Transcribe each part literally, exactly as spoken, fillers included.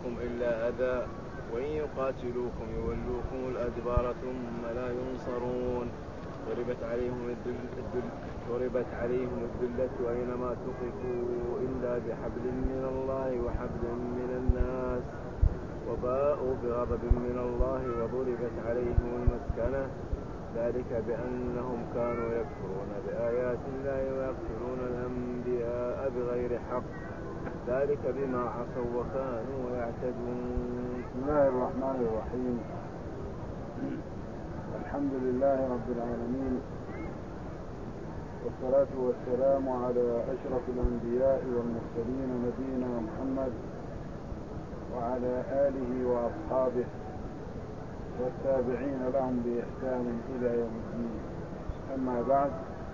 يضروكم إلا أذى وإن يقاتلوكم يولوكم الأدبار ثم لا ينصرون. ضربت عليهم الذل ضربت عليهم الذلة أينما ثقفوا إلا بحبل من الله وحبل من الناس وباءوا بغضب من الله وضربت عليهم المسكنة ذلك بأنهم كانوا يكفرون بآيات الله ويقتلون الأنبياء بغير حق ذلك بما عصوا وكانوا يعتدون. بسم الله الرحمن الرحيم. الحمد لله رب العالمين، والصلاة والسلام على أشرف الأنبياء والمرسلين نبينا محمد وعلى آله وأصحابه والتابعين لهم بإحسان إلى يوم الدين. أما بعد،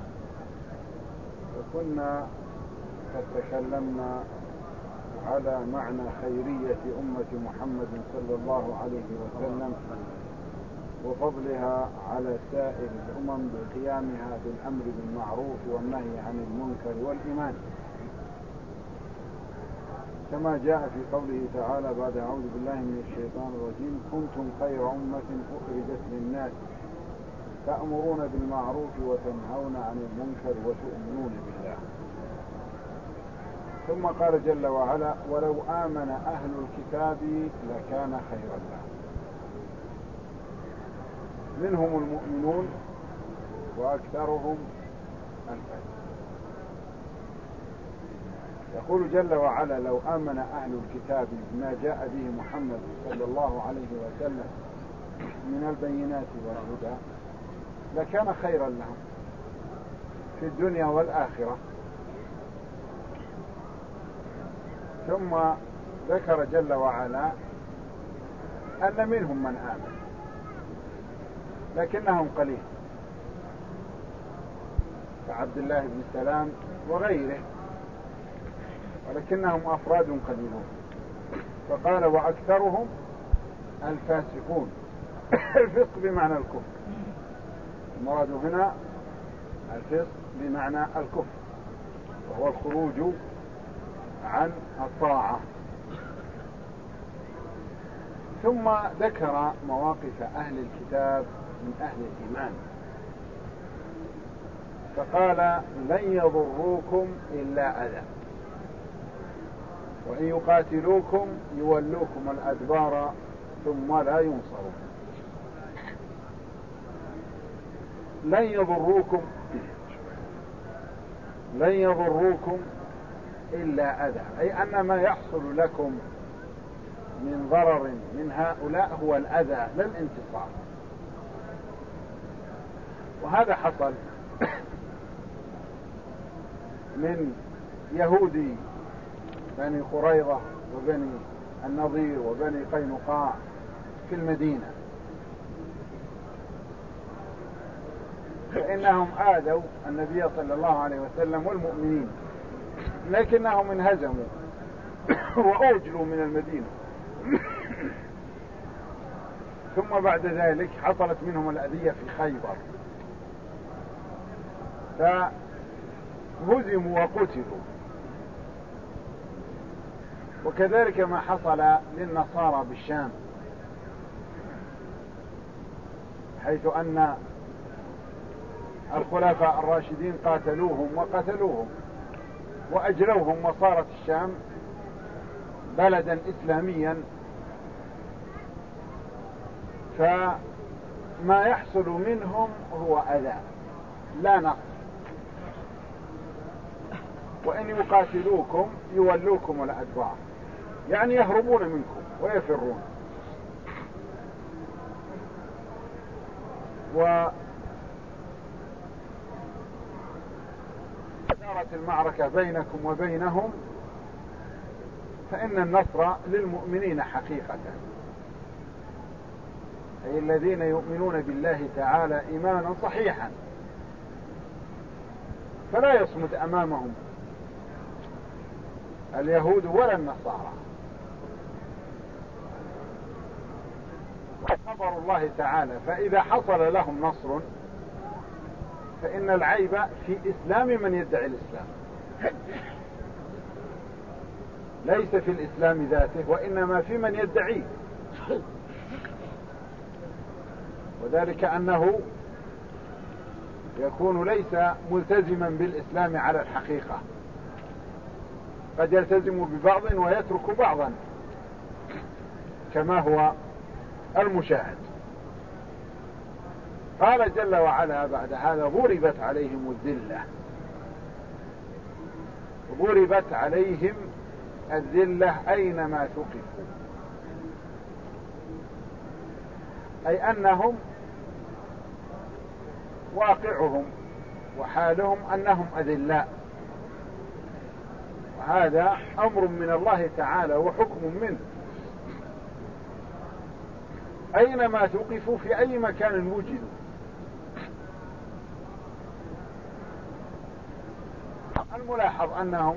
وكنا قد تكلمنا على معنى خيرية أمة محمد صلى الله عليه وسلم وفضلها على سائر الأمم بقيامها بالأمر بالمعروف والنهي عن المنكر والإيمان، كما جاء في قوله تعالى بعد أعوذ بالله من الشيطان الرجيم: كنتم خير أمة أخرجت للناس تأمرون بالمعروف وتنهون عن المنكر وتؤمنون بالله. ثم قال جل وعلا: ولو آمن أهل الكتاب لكان خيرا لهم. منهم المؤمنون وأكثرهم الفاسقون. يقول جل وعلا: لو آمن أهل الكتاب بما جاء به محمد صلى الله عليه وسلم من البينات والهدى لكان خيرا لهم في الدنيا والآخرة. ثم ذكر جل وعلا أن منهم من آمن لكنهم قليل، كعبد الله بن سلام وغيره، ولكنهم أفراد قليلون. فقال: وأكثرهم الفاسقون. الفسق بمعنى الكفر، المراد هنا الفسق بمعنى الكفر، وهو الخروج عن الطاعة. ثم ذكر مواقف أهل الكتاب من أهل الإيمان، فقال: لن يضروكم إلا أذى وإن يقاتلوكم يولوكم الأدبار ثم لا ينصرون. لن يضروكم لن يضروكم إلا أذى، أي أن ما يحصل لكم من ضرر من هؤلاء هو الأذى لا الانتصار. وهذا حصل من يهودي بني قريظة وبني النضير وبني قينقاع في المدينة، فإنهم آذوا النبي صلى الله عليه وسلم والمؤمنين، لكنهم انهزموا وأوجلوا من المدينة. ثم بعد ذلك حصلت منهم الأذية في خيبر، فهزموا وقتلوا. وكذلك ما حصل للنصارى بالشام، حيث أن الخلفاء الراشدين قاتلوهم وقتلوهم وأجلوهم، وصارت الشام بلدا إسلاميا. فما يحصل منهم هو أذى لا نقص. وإن يقاتلوكم يولوكم الأدبار، يعني يهربون منكم ويفرون. و دارت المعركة بينكم وبينهم فإن النصر للمؤمنين حقيقة، أي الذين يؤمنون بالله تعالى إيمانا صحيحا، فلا يصمد أمامهم اليهود ولا النصارى. خبر الله تعالى: فإذا حصل لهم نصر فإن العيب في إسلام من يدعي الإسلام. ليس في الإسلام ذاته وإنما في من يدعيه، وذلك أنه يكون ليس ملتزما بالإسلام على الحقيقة، قد يلتزم ببعض ويترك بعضا كما هو المشاهد. قال جل وعلا بعد هذا: ضربت عليهم الذلة. ضربت عليهم الذلة أينما ثقفوا، أي أنهم واقعهم وحالهم أنهم أذلاء، وهذا أمر من الله تعالى وحكم منه. أينما ثقفوا في أي مكان وجدوا. الملاحظ أنهم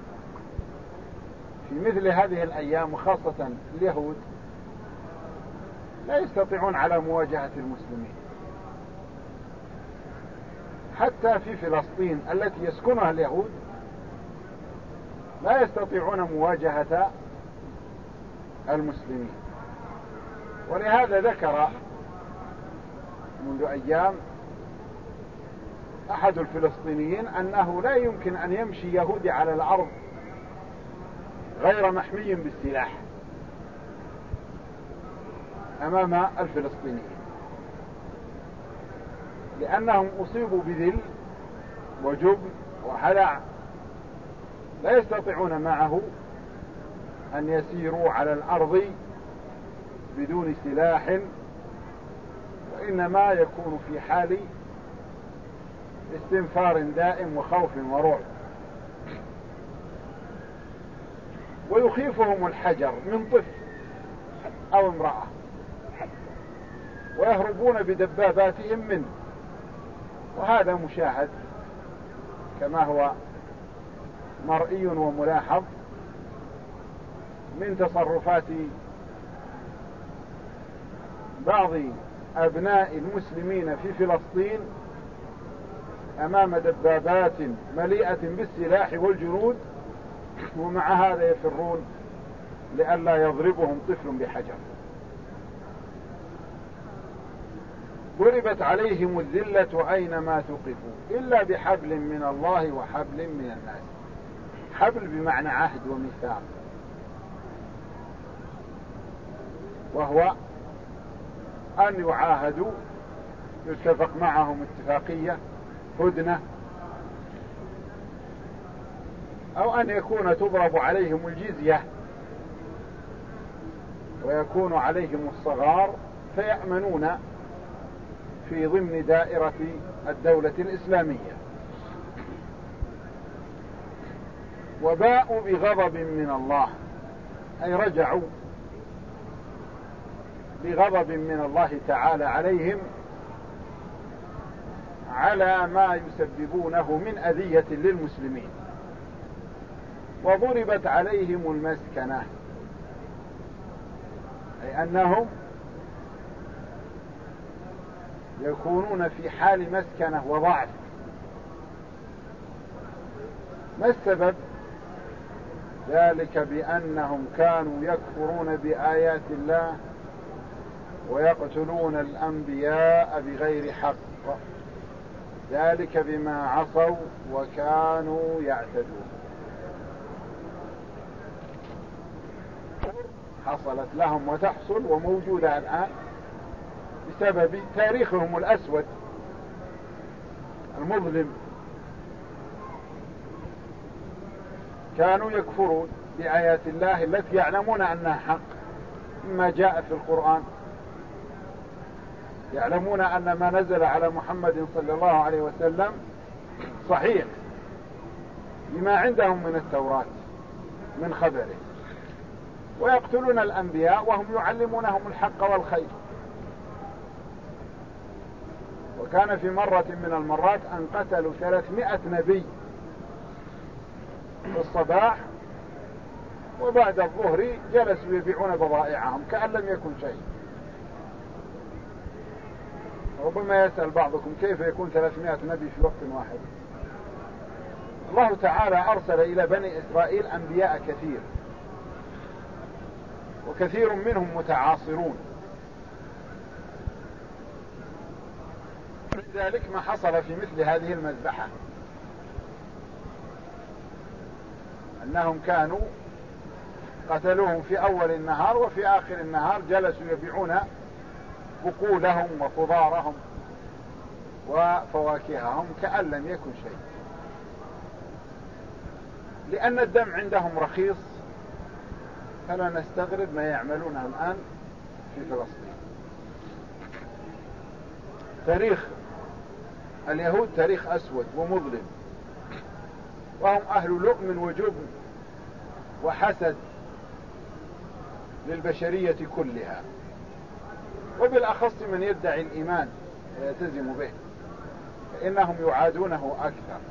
في مثل هذه الأيام وخاصة اليهود لا يستطيعون على مواجهة المسلمين، حتى في فلسطين التي يسكنها اليهود لا يستطيعون مواجهة المسلمين. ولهذا ذكر منذ أيام أحد الفلسطينيين أنه لا يمكن أن يمشي يهودي على الأرض غير محمي بالسلاح أمام الفلسطينيين، لأنهم أصيبوا بذل وجبن وهلع، لا يستطيعون معه أن يسيروا على الأرض بدون سلاح، وإنما يكون في حال استنفار دائم وخوف ورعب. ويخيفهم الحجر من طفل أو امرأة، ويهربون بدباباتهم منه، وهذا مشاهد كما هو مرئي وملاحظ من تصرفات بعض أبناء المسلمين في فلسطين أمام دبابات مليئة بالسلاح والجنود، ومع هذا يفرون لئلا يضربهم طفل بحجر. ضربت عليهم الذلة أينما ثقفوا إلا بحبل من الله وحبل من الناس. حبل بمعنى عهد وميثاق، وهو أن يعاهدوا، يتفق معهم اتفاقية هدنة، أو أن يكون تضرب عليهم الجزية ويكون عليهم الصغار فيأمنون في ضمن دائرة الدولة الإسلامية. وباءوا بغضب من الله، أي رجعوا بغضب من الله تعالى عليهم على ما يسببونه من أذية للمسلمين. وضربت عليهم المسكنة، أي أنهم يكونون في حال مسكنة وضعف. ما السبب؟ ذلك بأنهم كانوا يكفرون بآيات الله ويقتلون الأنبياء بغير حق، ذلك بما عصوا وكانوا يعتدون. حصلت لهم وتحصل وموجودة الآن بسبب تاريخهم الأسود المظلم. كانوا يكفرون بآيات الله التي يعلمون أنها حق مما جاء في القرآن، يعلمون أن ما نزل على محمد صلى الله عليه وسلم صحيح بما عندهم من التوراة من خبره، ويقتلون الأنبياء وهم يعلمونهم الحق والخير. وكان في مرة من المرات أن قتلوا ثلاثمائة نبي في الصباح، وبعد الظهر جلسوا يبيعون بضائعهم كأن لم يكن شيء. ربما يسأل بعضكم كيف يكون ثلاثمائة نبي في وقت واحد؟ الله تعالى أرسل إلى بني إسرائيل أنبياء كثير، وكثير منهم متعاصرون. لذلك ما حصل في مثل هذه المذبحة أنهم كانوا قتلوهم في أول النهار، وفي آخر النهار جلسوا يبيعون بقولهم وخضارهم وفواكههم كأن لم يكن شيء، لأن الدم عندهم رخيص. فلا نستغرب ما يعملونه الآن في فلسطين. تاريخ اليهود تاريخ أسود ومظلم، وهم أهل لؤم وجبن وحسد للبشرية كلها، وبالأخص من يدعي الإيمان ويلتزم به، فإنهم يعادونه أكثر.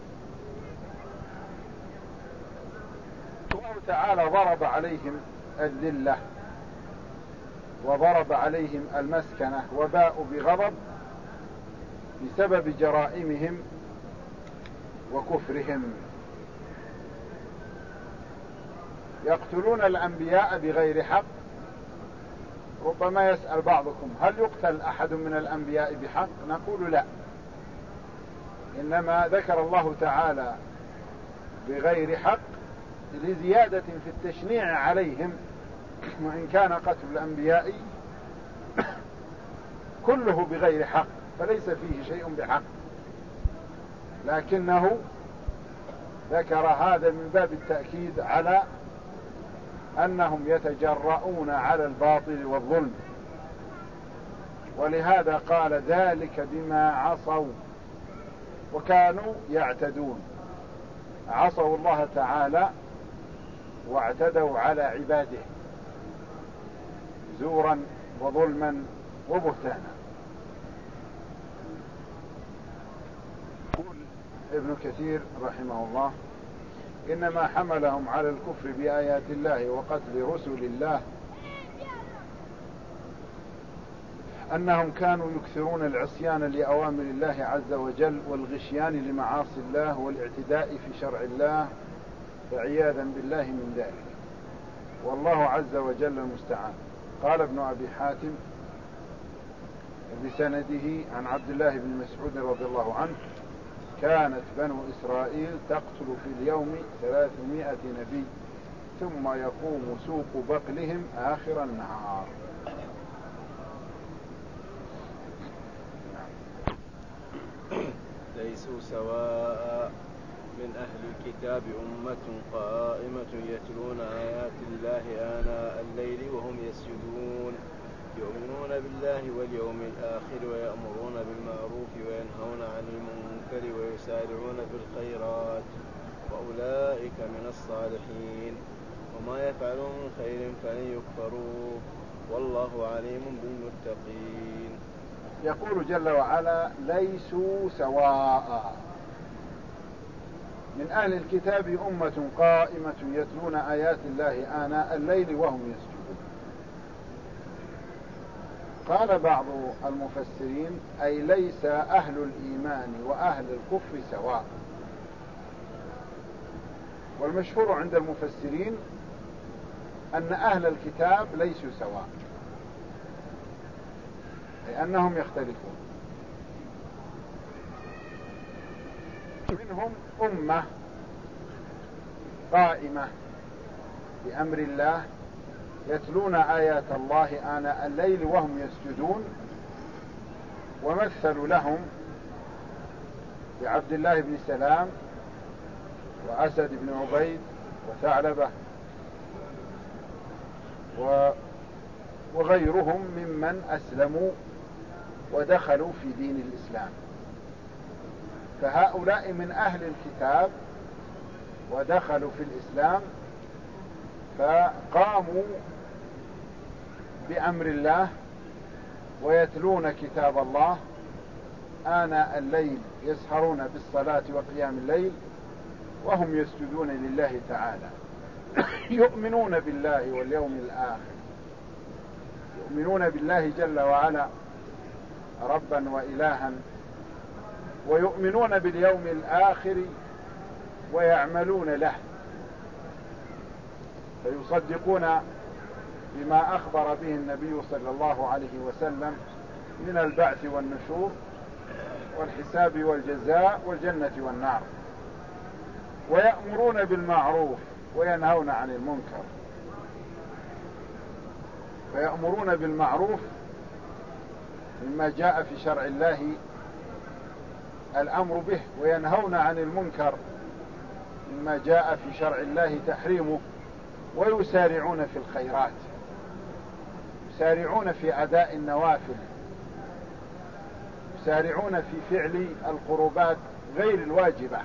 الله تعالى ضرب عليهم الذلة وضرب عليهم المسكنة، وباءوا بغضب بسبب جرائمهم وكفرهم. يقتلون الأنبياء بغير حق. ربما يسأل بعضكم هل يقتل أحد من الأنبياء بحق؟ نقول لا، إنما ذكر الله تعالى بغير حق لزيادة في التشنيع عليهم، وإن كان قتل الأنبياء كله بغير حق فليس فيه شيء بحق، لكنه ذكر هذا من باب التأكيد على أنهم يتجرؤون على الباطل والظلم. ولهذا قال ذلك بما عصوا وكانوا يعتدون. عصوا الله تعالى واعتدوا على عباده زورا وظلما وبهتانا. يقول ابن كثير رحمه الله: إنما حملهم على الكفر بآيات الله وقتل رسل الله أنهم كانوا يكثرون العصيان لأوامر الله عز وجل والغشيان لمعاصي الله والاعتداء في شرع الله، فعياذا بالله من ذلك، والله عز وجل المستعان. قال ابن أبي حاتم بسنده عن عبد الله بن مسعود رضي الله عنه: كانت بنو إسرائيل تقتل في اليوم ثلاثمائة نبي ثم يقوم سوق بقلهم آخر النهار. ليسوا سواء من أهل الكتاب أمة قائمة يتلون آيات الله آناء الليل وهم يسجدون يؤمنون بالله واليوم الآخر ويأمرون بالمعروف وينهون عن المنكر ويسارعون في الخيرات وأولئك من الصالحين وما يفعلون من خير فلن يكفروه والله عليم بالمتقين. يقول جل وعلا: ليسوا سواء من أهل الكتاب أمة قائمة يتلون آيات الله آناء الليل وهم يسجدون. قال بعض المفسرين: أي ليس أهل الإيمان وأهل الكفر سواء. والمشهور عند المفسرين أن أهل الكتاب ليسوا سواء، أي أنهم يختلفون. منهم أمة قائمة بأمر الله يتلون آيات الله آناء الليل وهم يسجدون، ومثلوا لهم بعبد الله بن سلام وأسد بن عبيد وثعلبة وغيرهم ممن أسلموا ودخلوا في دين الإسلام. فهؤلاء من أهل الكتاب ودخلوا في الإسلام، فقاموا بأمر الله ويتلون كتاب الله آناء الليل، يسهرون بالصلاة وقيام الليل وهم يسجدون لله تعالى. يؤمنون بالله واليوم الآخر، يؤمنون بالله جل وعلا ربا وإلها، ويؤمنون باليوم الآخر ويعملون له، فيصدقون بما أخبر به النبي صلى الله عليه وسلم من البعث والنشور والحساب والجزاء والجنة والنار، ويأمرون بالمعروف وينهون عن المنكر. فيأمرون بالمعروف مما جاء في شرع الله الأمر به، وينهون عن المنكر مما جاء في شرع الله تحريمه، ويسارعون في الخيرات، يسارعون في أداء النوافل، يسارعون في فعل القربات غير الواجبة،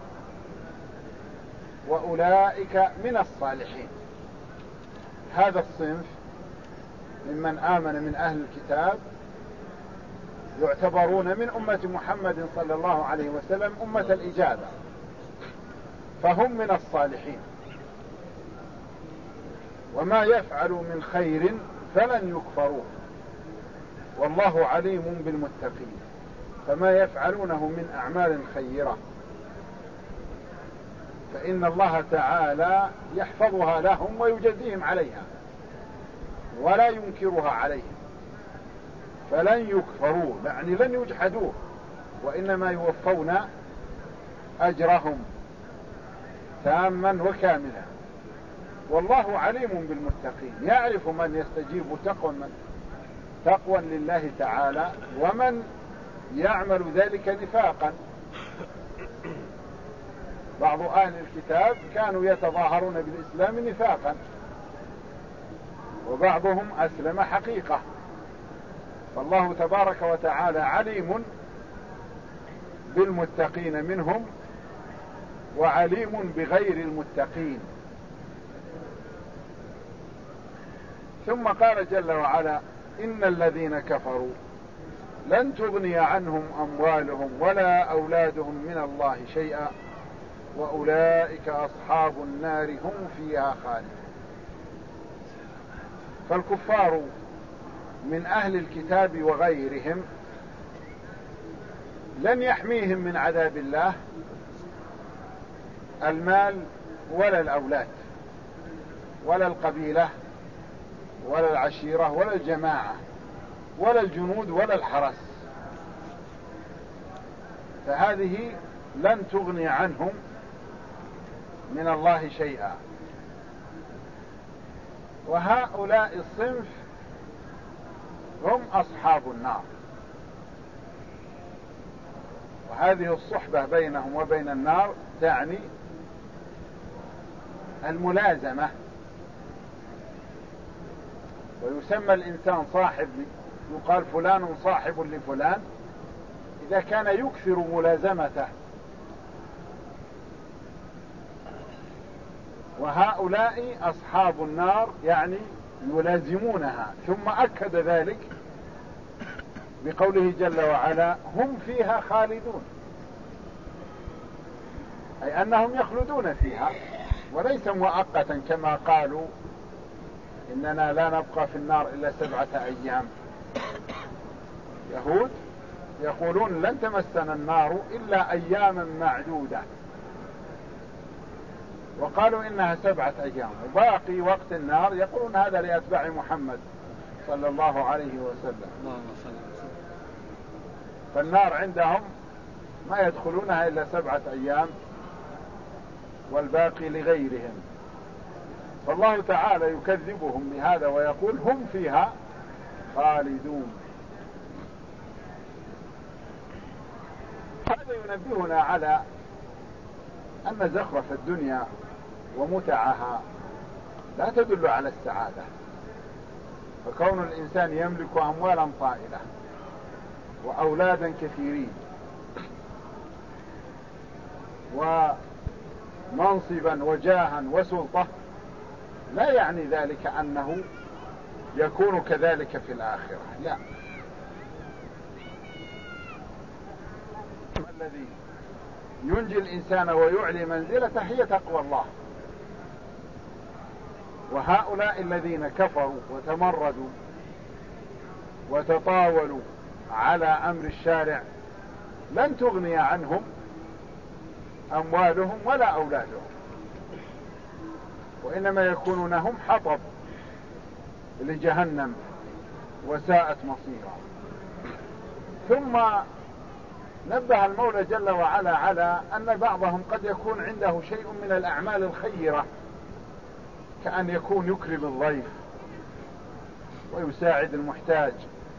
وأولئك من الصالحين. هذا الصنف ممن آمن من أهل الكتاب يعتبرون من أمة محمد صلى الله عليه وسلم أمة الإجابة، فهم من الصالحين، وما يفعلوا من خير فلن يكفروه، والله عليم بالمتقين. فما يفعلونه من أعمال خيرة فإن الله تعالى يحفظها لهم ويجزيهم عليها ولا ينكرها عليهم، فلن يكفروه يعني لن يجحدوه، وإنما يوفون أجرهم تاما وكاملا. والله عليم بالمتقين، يعرف من يستجيب تقوى من تقوى لله تعالى ومن يعمل ذلك نفاقا. بعض أهل الكتاب كانوا يتظاهرون بالإسلام نفاقا، وبعضهم أسلم حقيقة. فالله تبارك وتعالى عليم بالمتقين منهم وعليم بغير المتقين. ثم قال جل وعلا: إن الذين كفروا لن تغني عنهم أموالهم ولا أولادهم من الله شيئا وأولئك أصحاب النار هم فيها خالدون. فالكفار من أهل الكتاب وغيرهم لن يحميهم من عذاب الله المال ولا الأولاد ولا القبيلة ولا العشيرة ولا الجماعة ولا الجنود ولا الحرس، فهذه لن تغني عنهم من الله شيئا. وهؤلاء الصنف هم أصحاب النار، وهذه الصحبة بينهم وبين النار تعني الملازمة. ويسمى الإنسان صاحب، يقال فلان صاحب لفلان إذا كان يكثر ملازمته. وهؤلاء أصحاب النار يعني يلازمونها. ثم أكد ذلك بقوله جل وعلا: هم فيها خالدون، أي أنهم يخلدون فيها وليس مؤقتا كما قالوا إننا لا نبقى في النار إلا سبعة أيام. يهود يقولون لن تمسنا النار إلا أياما معدودة، وقالوا إنها سبعة أيام، وباقي وقت النار يقولون هذا لأتباع محمد صلى الله عليه وسلم. فالنار عندهم ما يدخلونها إلا سبعة أيام والباقي لغيرهم. فالله تعالى يكذبهم بهذا ويقول: هم فيها خالدون. هذا ينبهنا على أن زخرف الدنيا ومتعها لا تدل على السعادة. فكون الإنسان يملك أموالا طائلة وأولادا كثيرين ومنصبا وجاها وسلطة لا يعني ذلك أنه يكون كذلك في الآخرة، لا. الذي ينجي الإنسان ويعلي منزلته هي تقوى الله. وهؤلاء الذين كفروا وتمردوا وتطاولوا على أمر الشارع لن تغني عنهم أموالهم ولا أولادهم، وإنما يكونون هم حطب لجهنم وساءت مصيرا. ثم نبه المولى جل وعلا على أن بعضهم قد يكون عنده شيء من الأعمال الخيرة، كأن يكون يكرم الضيف ويساعد المحتاج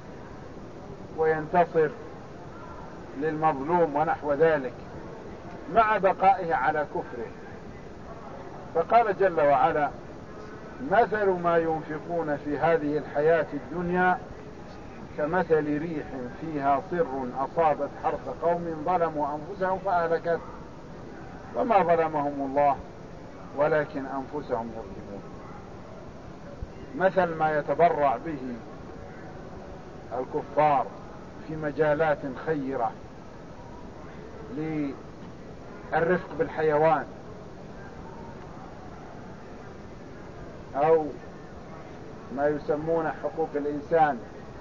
وينتصر للمظلوم ونحو ذلك، مع بقائه على كفره. فقال جل وعلا: مثل ما ينفقون في هذه الحياة الدنيا كمثل ريح فيها صر أصابت حرث قوم ظلموا أنفسهم فأهلكت وما ظلمهم الله ولكن أنفسهم يظلمون. مثل ما يتبرع به الكفار في مجالات خيرة للرفق بالحيوان أو ما يسمون حقوق الإنسان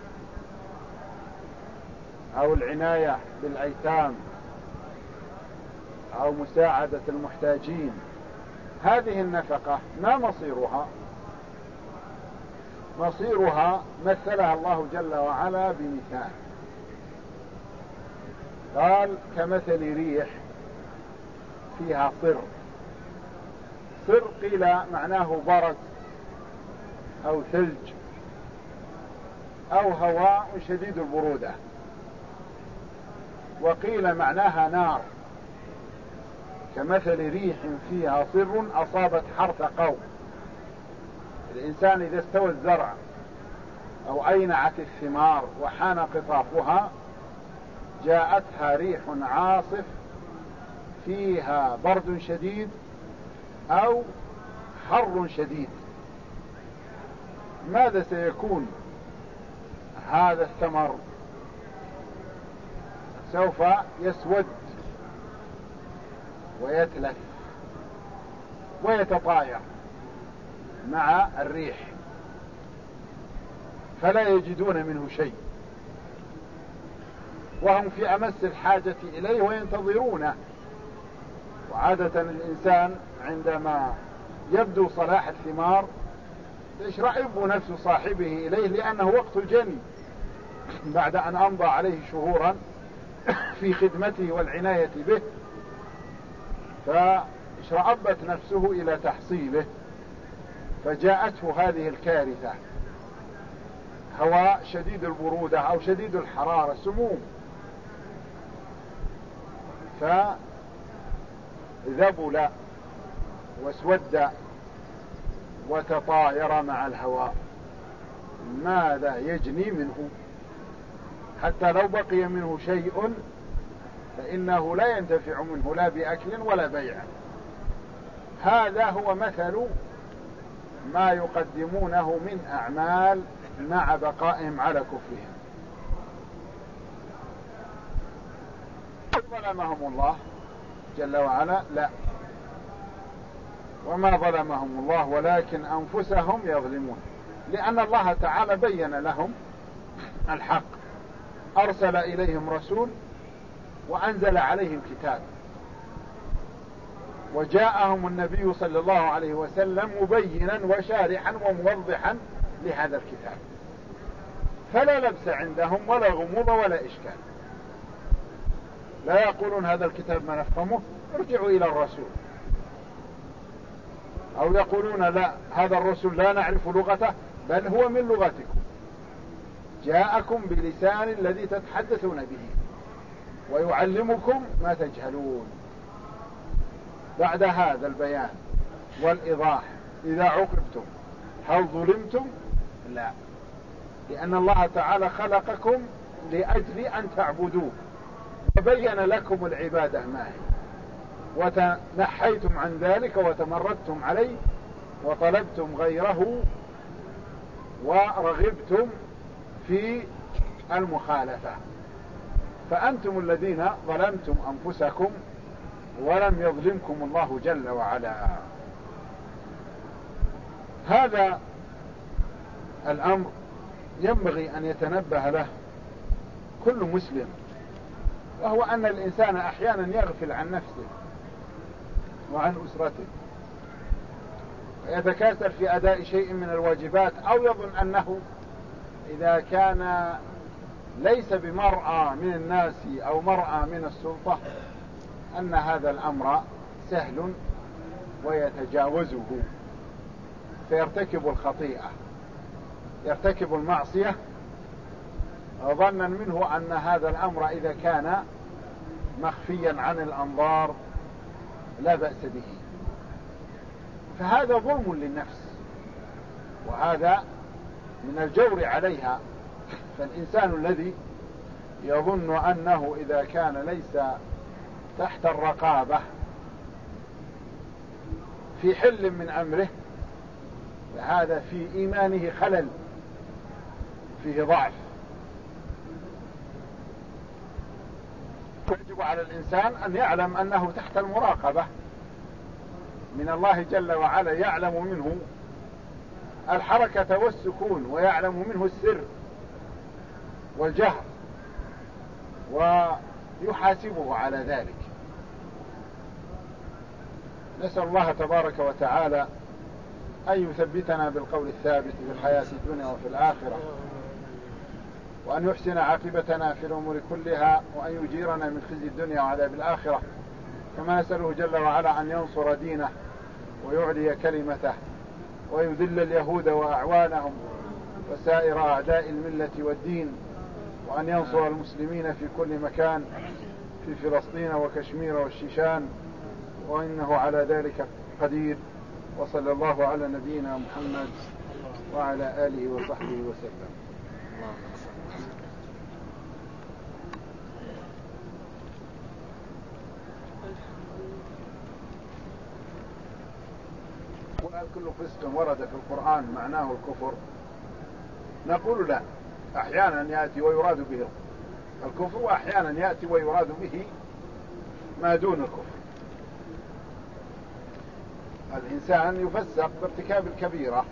أو العناية بالأيتام أو مساعدة المحتاجين، هذه النفقة ما مصيرها؟ مصيرها مثلها الله جل وعلا بمثال، قال: كمثل ريح فيها صر. صر قيل معناه برد أو ثلج أو هواء شديد البرودة، وقيل معناها نار. كمثل ريح فيها صر أصابت حرث قوم. الإنسان إذا استوى الزرع أو أينعت الثمار وحان قطافها جاءتها ريح عاصف فيها برد شديد أو حر شديد، ماذا سيكون هذا الثمر؟ سوف يسود ويتلف ويتطاير مع الريح، فلا يجدون منه شيء، وهم في أمس الحاجة إليه وينتظرونه. وعادة الإنسان عندما يبدو صلاح الثمار تشرعب نفس صاحبه إليه، لأنه وقت الجني بعد أن أمضى عليه شهورا في خدمته والعناية به، فاشرأبت نفسه إلى تحصيله، فجاءته هذه الكارثة، هواء شديد البرودة أو شديد الحرارة، سموم، فذبل واسود وتطاير مع الهواء. ماذا يجني منه؟ حتى لو بقي منه شيء فإنه لا ينتفع منه لا بأكل ولا بيع. هذا هو مثل ما يقدمونه من أعمال مع بقائهم على كفرهم. ظلمهم الله جل وعلا؟ لا، وما ظلمهم الله ولكن أنفسهم يظلمون، لأن الله تعالى بين لهم الحق، أرسل إليهم رسول وأنزل عليهم كتاب، وجاءهم النبي صلى الله عليه وسلم مبينا وشارحا وموضحا لهذا الكتاب، فلا لبس عندهم ولا غموض ولا إشكال. لا يقولون هذا الكتاب ما نفهمه ارجعوا إلى الرسول، أو يقولون لا هذا الرسول لا نعرف لغته بل هو من لغتكم، جاءكم بلسان الذي تتحدثون به ويعلمكم ما تجهلون. بعد هذا البيان والإيضاح إذا عوقبتم هل ظلمتم؟ لا، لأن الله تعالى خلقكم لأجل أن تعبدوه وبين لكم العبادة ما هي، وتنحيتم عن ذلك وتمردتم عليه وطلبتم غيره ورغبتم في المخالفة، فأنتم الذين ظلمتم أنفسكم ولم يظلمكم الله جل وعلا. هذا الأمر ينبغي أن يتنبه له كل مسلم، وهو أن الإنسان أحيانا يغفل عن نفسه وعن أسرته، يتكاسل في أداء شيء من الواجبات، أو يظن أنه إذا كان ليس بمرأى من الناس أو مرأى من السلطة أن هذا الأمر سهل ويتجاوزه، فيرتكب الخطيئة، يرتكب المعصية ظنا منه أن هذا الأمر إذا كان مخفيا عن الأنظار لا بأس به. فهذا ظلم للنفس، وهذا من الجور عليها. فالإنسان الذي يظن أنه إذا كان ليس تحت الرقابة في حل من أمره فهذا في إيمانه خلل، فيه ضعف. يجب على الإنسان أن يعلم أنه تحت المراقبة من الله جل وعلا، يعلم منه الحركة والسكون، ويعلم منه السر والجهر، ويحاسبه على ذلك. نسأل الله تبارك وتعالى أن يثبتنا بالقول الثابت في الحياة الدنيا وفي الآخرة، وأن يحسن عاقبتنا في الأمور كلها، وأن يجيرنا من خزي الدنيا وعذاب الآخرة. كما نسأله جل وعلا أن ينصر دينه ويعلي كلمته ويذل اليهود وأعوانهم وسائر أعداء الملة والدين، وأن ينصر المسلمين في كل مكان في فلسطين وكشمير والشيشان، وإنه على ذلك قدير. وصلى الله على نبينا محمد وعلى آله وصحبه وسلم. وهل كل فسق ورد في القرآن معناه الكفر؟ نقول لا، أحيانا يأتي ويراد به الكفر، وأحيانا يأتي ويراد به ما دون الكفر. الإنسان يفسق بارتكاب الكبيرة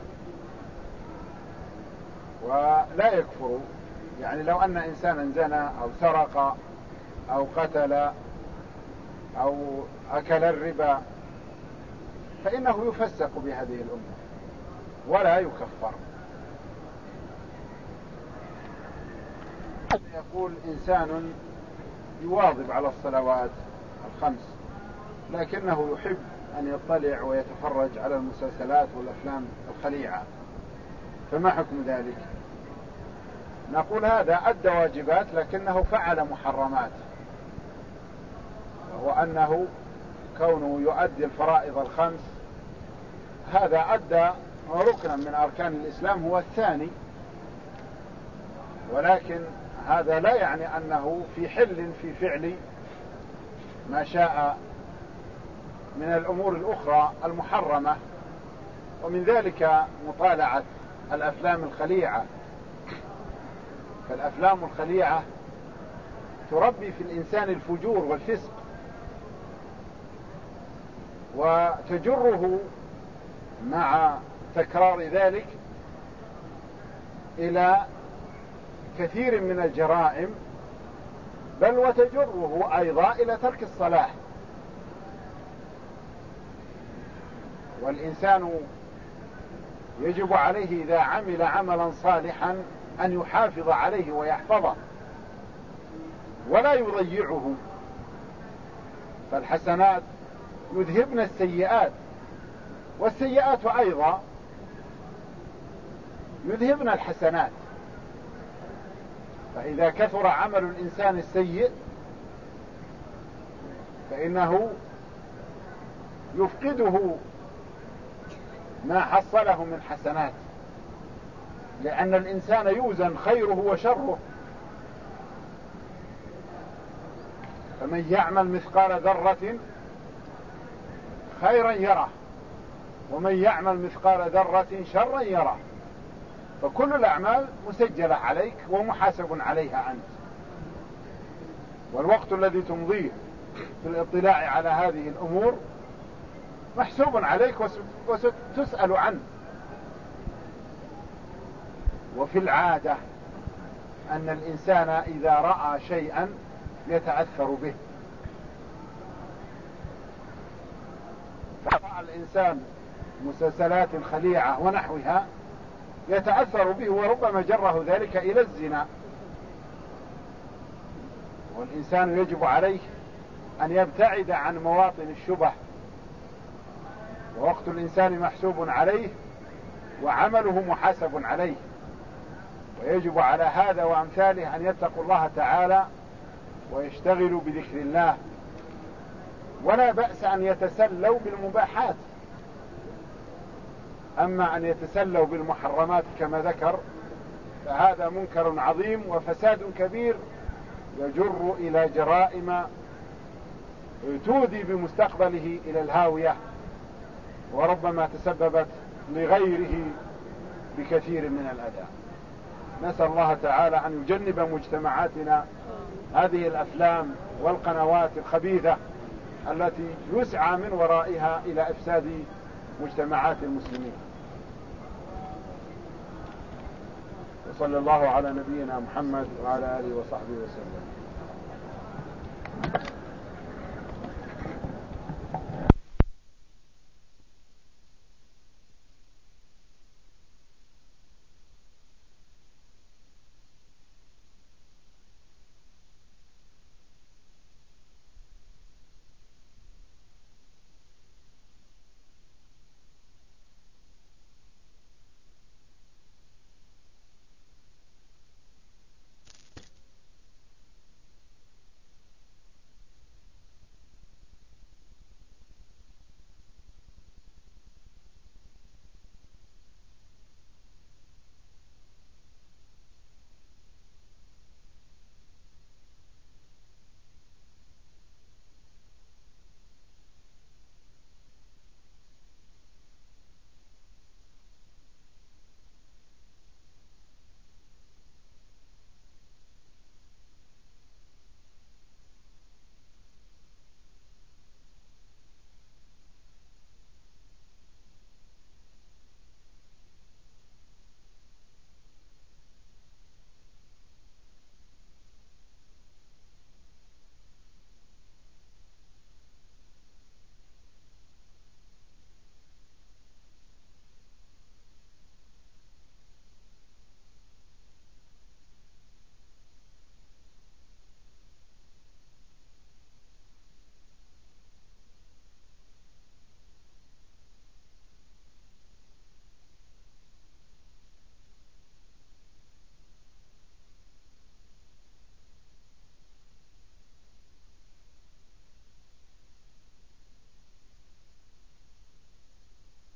ولا يكفر. يعني لو أن إنسانا زنى أو سرق أو قتل أو أكل الربا فإنه يفسق بهذه الأمة ولا يكفر. يقول إنسان يواظب على الصلوات الخمس لكنه يحب أن يطلع ويتفرج على المسلسلات والأفلام الخليعة، فما حكم ذلك؟ نقول هذا أدى واجبات لكنه فعل محرمات، وهو أنه كونه يؤدي الفرائض الخمس هذا أدى ركنا من أركان الإسلام هو الثاني، ولكن هذا لا يعني أنه في حل في فعل ما شاء من الأمور الأخرى المحرمة، ومن ذلك مطالعة الأفلام الخليعة. فالأفلام الخليعة تربي في الإنسان الفجور والفسق، وتجره مع تكرار ذلك إلى كثير من الجرائم، بل وتجره أيضا إلى ترك الصلاة. والإنسان يجب عليه إذا عمل عملا صالحا أن يحافظ عليه ويحفظه ولا يضيعه. فالحسنات يذهبن السيئات، والسيئات أيضا يذهبن الحسنات. فإذا كثر عمل الإنسان السيء فإنه يفقده ما حصله من حسنات، لأن الإنسان يوزن خيره وشره. فمن يعمل مثقال ذرة خيرا يره، ومن يعمل مثقال ذرة شرا يره. فكل الأعمال مسجلة عليك ومحاسب عليها أنت، والوقت الذي تمضيه في الاطلاع على هذه الأمور محسوب عليك وستسأل عنه. وفي العادة أن الإنسان إذا رأى شيئا يتأثر به، فرأى الإنسان مسلسلات خليعة ونحوها يتأثر به، وربما جره ذلك إلى الزنا. والإنسان يجب عليه أن يبتعد عن مواطن الشبه، ووقت الإنسان محسوب عليه وعمله محاسب عليه، ويجب على هذا وأمثاله أن يتقوا الله تعالى ويشتغلوا بذكر الله. ولا بأس أن يتسلوا بالمباحات، أما أن يتسلوا بالمحرمات كما ذكر فهذا منكر عظيم وفساد كبير يجر إلى جرائم تودي بمستقبله إلى الهاوية، وربما تسببت لغيره بكثير من الأذى. نسأل الله تعالى أن يجنب مجتمعاتنا هذه الأفلام والقنوات الخبيثة التي يسعى من ورائها إلى إفساد مجتمعات المسلمين. وصلى الله على نبينا محمد وعلى آله وصحبه وسلم.